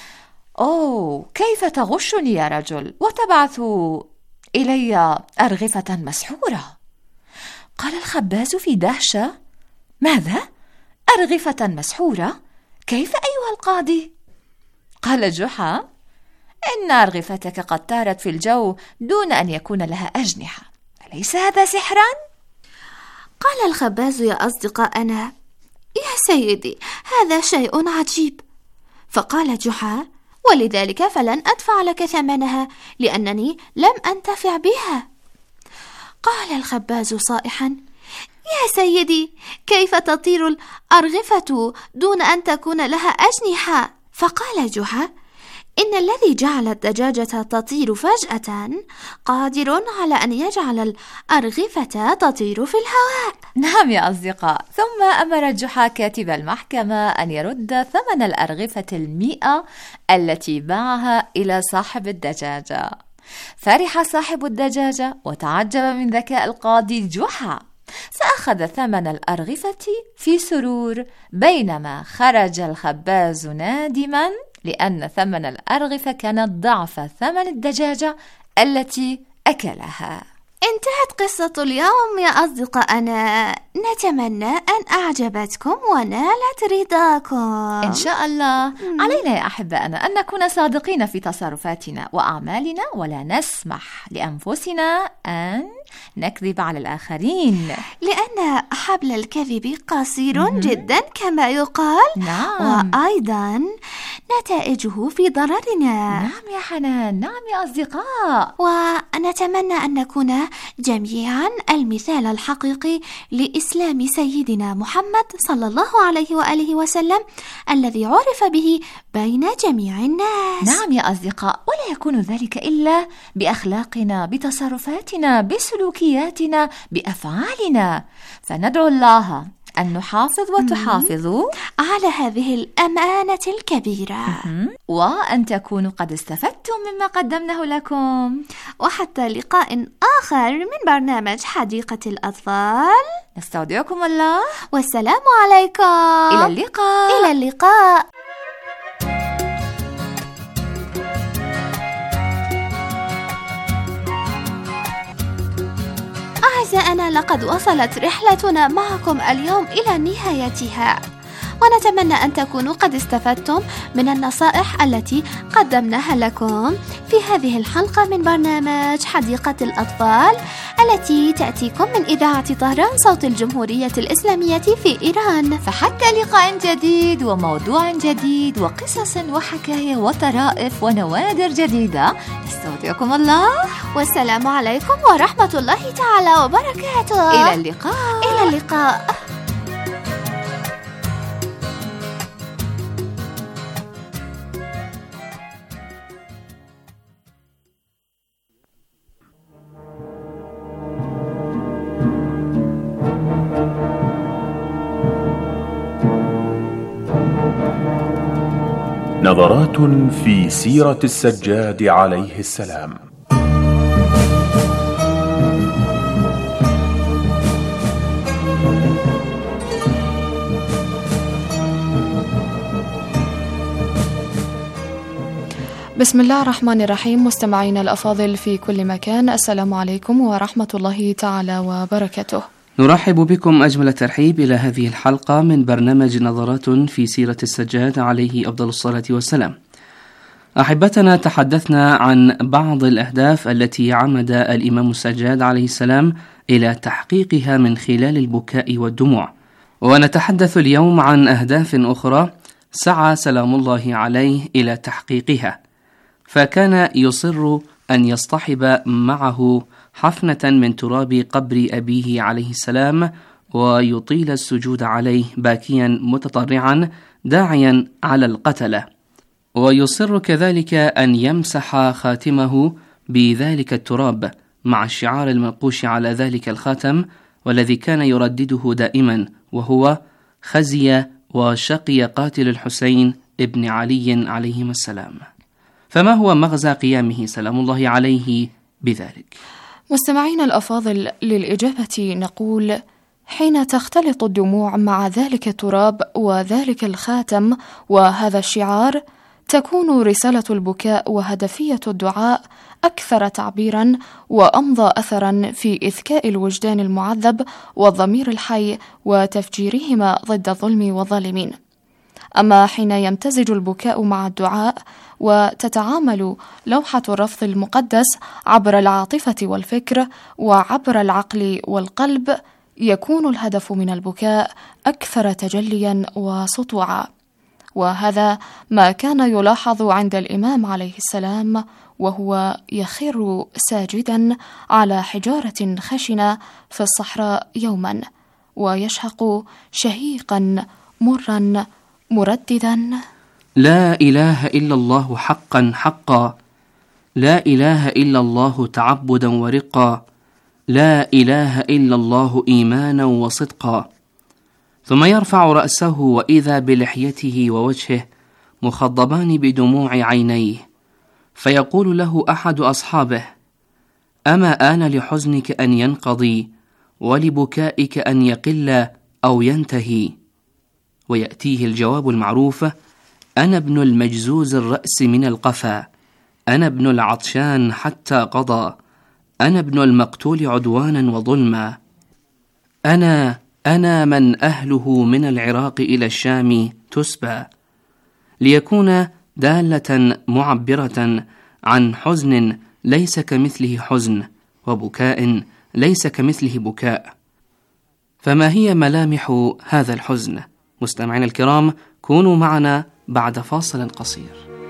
أوه كيف تغشني يا رجل وتبعث إلي أرغفة مسحورة؟ قال الخباز في دهشة: ماذا؟ أرغفة مسحورة؟ كيف أيها القاضي؟ قال جحا: إن أرغفتك قد طارت في الجو دون أن يكون لها أجنحة، أليس هذا سحرا؟ قال الخباز: يا أصدقائنا، يا سيدي، هذا شيء عجيب. فقال جحا: ولذلك فلن أدفع لك ثمنها، لأنني لم أنتفع بها. قال الخباز صائحا: يا سيدي، كيف تطير الأرغفة دون أن تكون لها أجنحة؟ فقال جحا: إن الذي جعل الدجاجة تطير فجأة قادر على أن يجعل الأرغفة تطير في الهواء. نعم يا أصدقاء. ثم أمر جحا كاتب المحكمة أن يرد ثمن الأرغفة المئة التي باعها إلى صاحب الدجاجة. فرح صاحب الدجاجة وتعجب من ذكاء القاضي جحا، فأخذ ثمن الأرغفة في سرور، بينما خرج الخباز نادما لأن ثمن الأرغفة كانت ضعف ثمن الدجاجة التي أكلها. انتهت قصة اليوم يا أصدقائنا، نتمنى أن أعجبتكم ونالت رضاكم إن شاء الله. مم. علينا يا أحبائنا أن نكون صادقين في تصرفاتنا وأعمالنا، ولا نسمح لأنفسنا أن نكذب على الآخرين، لأن حبل الكذب قصير مم. جدا كما يقال. نعم. وأيضا نتائجه في ضررنا. نعم يا حنان، نعم يا أصدقاء. ونتمنى أن نكون جميعا المثال الحقيقي لإسلام سيدنا محمد صلى الله عليه وآله وسلم الذي عرف به بين جميع الناس. نعم يا أصدقاء، ولا يكون ذلك إلا بأخلاقنا، بتصرفاتنا، بسلوكياتنا، بأفعالنا. فندعو الله أن نحافظ وتحافظوا على هذه الأمانة الكبيرة، وأن تكونوا قد استفدتم مما قدمناه لكم. وحتى لقاء آخر من برنامج حديقة الأطفال، نستودعكم الله، والسلام عليكم. إلى اللقاء. إلى اللقاء. أعزائنا، لقد وصلت رحلتنا معكم اليوم إلى نهايتها، ونتمنى أن تكونوا قد استفدتم من النصائح التي قدمناها لكم في هذه الحلقة من برنامج حديقة الأطفال التي تأتيكم من إذاعة طهران صوت الجمهورية الإسلامية في إيران. فحتى لقاء جديد وموضوع جديد وقصص وحكاية وطرائف ونوادر جديدة، نستودعكم الله، والسلام عليكم ورحمة الله تعالى وبركاته. إلى اللقاء. إلى اللقاء. نظرات في سيرة السجاد عليه السلام. بسم الله الرحمن الرحيم. مستمعينا الأفاضل في كل مكان، السلام عليكم ورحمة الله تعالى وبركاته. نرحب بكم أجمل الترحيب إلى هذه الحلقة من برنامج نظرات في سيرة السجاد عليه أفضل الصلاة والسلام. أحبتنا، تحدثنا عن بعض الأهداف التي عمد الإمام السجاد عليه السلام إلى تحقيقها من خلال البكاء والدموع، ونتحدث اليوم عن أهداف أخرى سعى سلام الله عليه إلى تحقيقها، فكان يصر أن يصطحب معه حفنة من تراب قبر أبيه عليه السلام ويطيل السجود عليه باكيا متضرعا داعيا على القتلة، ويصر كذلك أن يمسح خاتمه بذلك التراب مع الشعار المنقوش على ذلك الخاتم والذي كان يردده دائما، وهو: خزي وشقي قاتل الحسين ابن علي عليهما السلام. فما هو مغزى قيامه سلام الله عليه بذلك؟ مستمعينا الأفاضل، للإجابة نقول: حين تختلط الدموع مع ذلك التراب وذلك الخاتم وهذا الشعار، تكون رسالة البكاء وهدفية الدعاء أكثر تعبيرا وأمضى أثرا في إذكاء الوجدان المعذب والضمير الحي وتفجيرهما ضد الظلم والظالمين. أما حين يمتزج البكاء مع الدعاء وتتعامل لوحة الرفض المقدس عبر العاطفة والفكر وعبر العقل والقلب، يكون الهدف من البكاء أكثر تجليا وسطوعا. وهذا ما كان يلاحظ عند الإمام عليه السلام وهو يخر ساجدا على حجارة خشنة في الصحراء يوما، ويشهق شهيقا مرا مرددا: لا إله إلا الله حقا حقا، لا إله إلا الله تعبدا ورقا، لا إله إلا الله إيمانا وصدقا. ثم يرفع رأسه وإذا بلحيته ووجهه مخضبان بدموع عينيه، فيقول له أحد أصحابه: أما آن لحزنك أن ينقضي ولبكائك أن يقل أو ينتهي؟ ويأتيه الجواب المعروف: أنا ابن المجزوز الرأس من القفا، أنا ابن العطشان حتى قضى، أنا ابن المقتول عدوانا وظلما، أنا أنا من أهله من العراق إلى الشام تسبى. ليكون دالة معبرة عن حزن ليس كمثله حزن، وبكاء ليس كمثله بكاء. فما هي ملامح هذا الحزن؟ مستمعينا الكرام، كونوا معنا بعد فاصل قصير.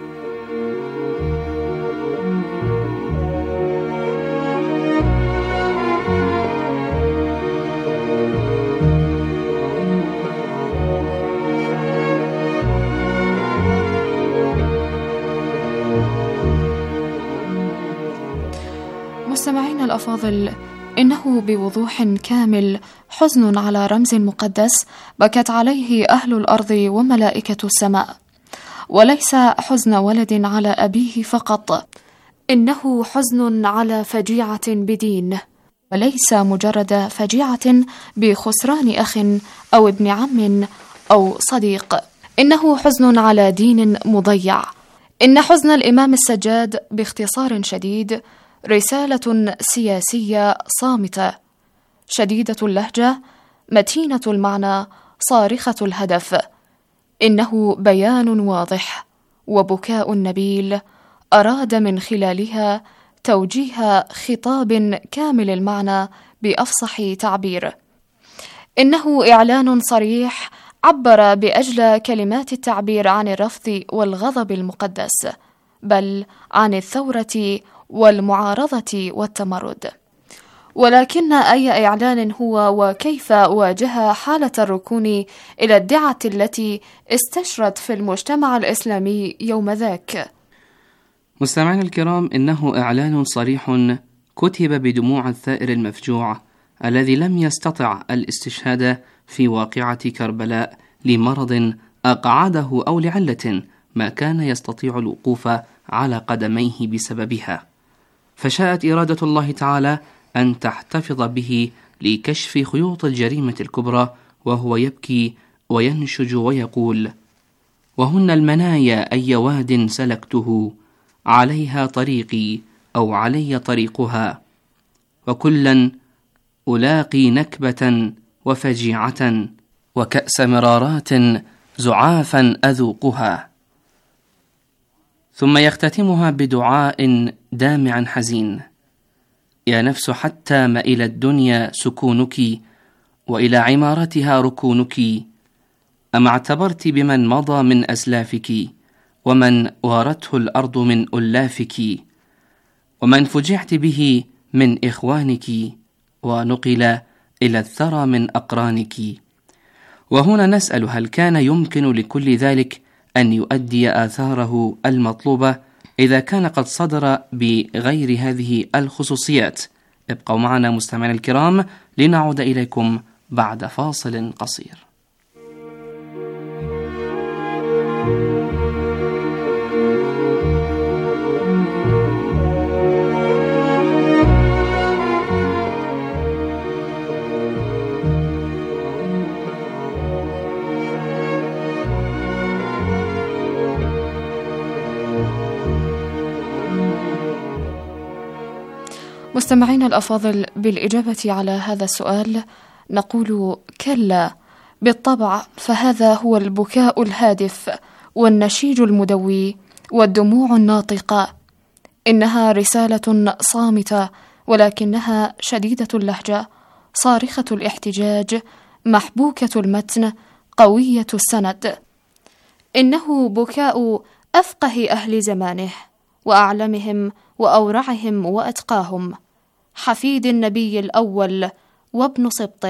مستمعينا الأفاضل، إنه بوضوح كامل حزن على رمز مقدس بكت عليه أهل الأرض وملائكة السماء، وليس حزن ولد على أبيه فقط، إنه حزن على فجيعة بدين، وليس مجرد فجيعة بخسران أخ أو ابن عم أو صديق، إنه حزن على دين مضيع. إن حزن الإمام السجاد باختصار شديد رسالة سياسية صامتة، شديدة اللهجة، متينة المعنى، صارخة الهدف. إنه بيان واضح وبكاء نبيل أراد من خلالها توجيه خطاب كامل المعنى بأفصح تعبير. إنه إعلان صريح عبر بأجلى كلمات التعبير عن الرفض والغضب المقدس، بل عن الثورة والمعارضة والتمرد. ولكن أي إعلان هو وكيف واجه حالة الركون إلى الدعة التي استشرت في المجتمع الإسلامي يوم ذاك؟ مستمعينا الكرام، إنه إعلان صريح كتب بدموع الثائر المفجوع الذي لم يستطع الاستشهاد في واقعة كربلاء لمرض أقعده أو لعلة ما كان يستطيع الوقوف على قدميه بسببها، فشاءت إرادة الله تعالى أن تحتفظ به لكشف خيوط الجريمة الكبرى، وهو يبكي وينشج ويقول: وهن المنايا أي واد سلكته، عليها طريقي أو علي طريقها، وكلا ألاقي نكبة وفجيعة، وكأس مرارات زعافا أذوقها. ثم يختتمها بدعاء دامع حزين: يا نفس حتى ما إلى الدنيا سكونك، وإلى عمارتها ركونك، أما اعتبرت بمن مضى من أسلافك، ومن وارته الأرض من ألافك، ومن فجعت به من إخوانك، ونقل إلى الثرى من أقرانك. وهنا نسأل: هل كان يمكن لكل ذلك أن يؤدي آثاره المطلوبة إذا كان قد صدر بغير هذه الخصوصيات؟ ابقوا معنا مستمعينا الكرام لنعود إليكم بعد فاصل قصير. مستمعينا الأفاضل، بالإجابة على هذا السؤال نقول: كلا، بالطبع، فهذا هو البكاء الهادف والنشيج المدوي والدموع الناطقة. إنها رسالة صامتة، ولكنها شديدة اللهجة، صارخة الاحتجاج، محبوكة المتن، قوية السند. إنه بكاء أفقه أهل زمانه وأعلمهم وأورعهم وأتقاهم، حفيد النبي الأول وابن سبطه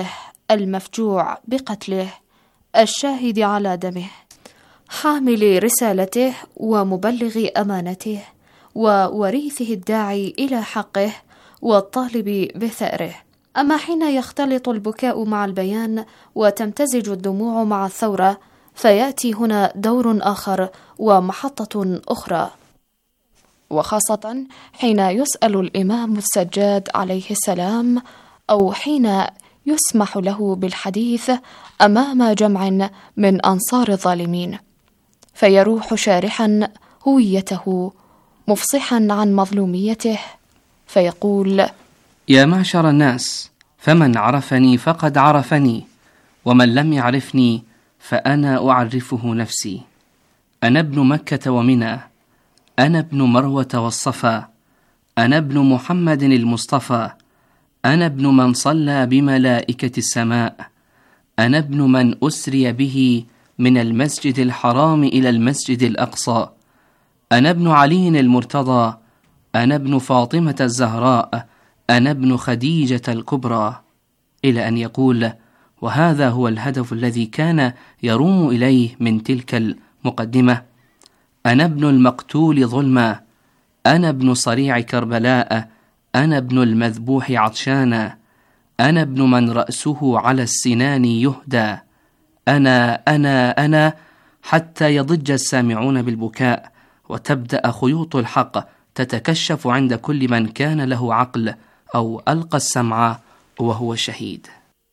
المفجوع بقتله، الشاهد على دمه، حامل رسالته ومبلغ أمانته، ووريثه الداعي إلى حقه والطالب بثأره. أما حين يختلط البكاء مع البيان وتمتزج الدموع مع الثورة، فيأتي هنا دور آخر ومحطة أخرى، وخاصة حين يسأل الإمام السجاد عليه السلام، أو حين يسمح له بالحديث أمام جمع من أنصار الظالمين، فيروح شارحا هويته مفصحا عن مظلوميته، فيقول: يا معشر الناس، فمن عرفني فقد عرفني، ومن لم يعرفني فأنا أعرفه نفسي. أنا ابن مكة ومنى، أنا ابن مروة والصفا، أنا ابن محمد المصطفى، أنا ابن من صلى بملائكة السماء، أنا ابن من أسري به من المسجد الحرام إلى المسجد الأقصى، أنا ابن علي المرتضى، أنا ابن فاطمة الزهراء، أنا ابن خديجة الكبرى، إلى أن يقول: وهذا هو الهدف الذي كان يروم إليه من تلك المقدمة: أنا ابن المقتول ظلما، أنا ابن صريع كربلاء، أنا ابن المذبوح عطشانا، أنا ابن من رأسه على السنان يهدى، أنا أنا أنا، حتى يضج السامعون بالبكاء، وتبدأ خيوط الحق تتكشف عند كل من كان له عقل أو ألقى السمع وهو شهيد.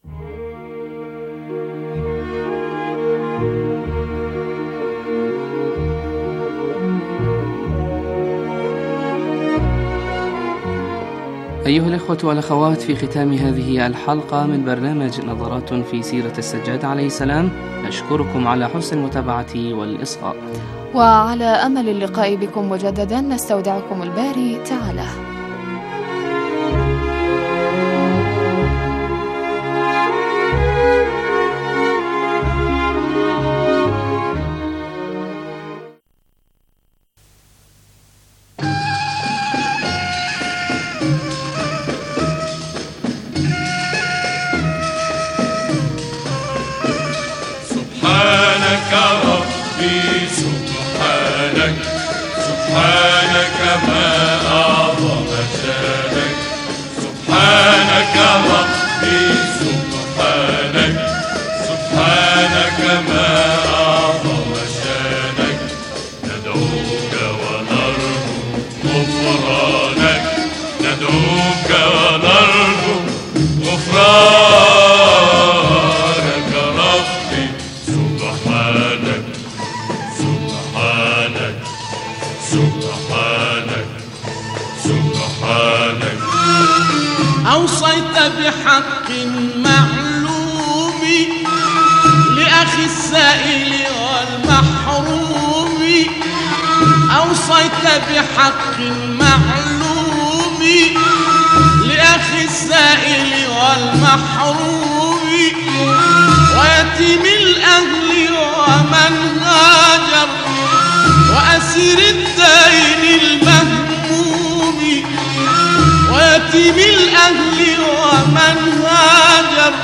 أيها الإخوة والأخوات، في ختام هذه الحلقة من برنامج نظرات في سيرة السجاد عليه السلام، نشكركم على حسن المتابعة والإصغاء، وعلى أمل اللقاء بكم مجددا نستودعكم الباري تعالى. سبحانك ربي سبحانك، سبحانك ما أعظم شانك، سبحانك ربي سبحانك، سبحانك ما أعظم شانك، ندعوك ونرجو غفرانك، ندعوك ونرجو غفرانك ربي سبحانك، سبحانك سبحانك سبحانك. أوصيت بحق معلوم لأخي السائل والمحروم، أوصيت بحق معلوم لأخي السائل والمحروم، ويتيم الأهل ومن هاجر، وأسير الدين المهموم، ويتيم الأهل ومن هاجر،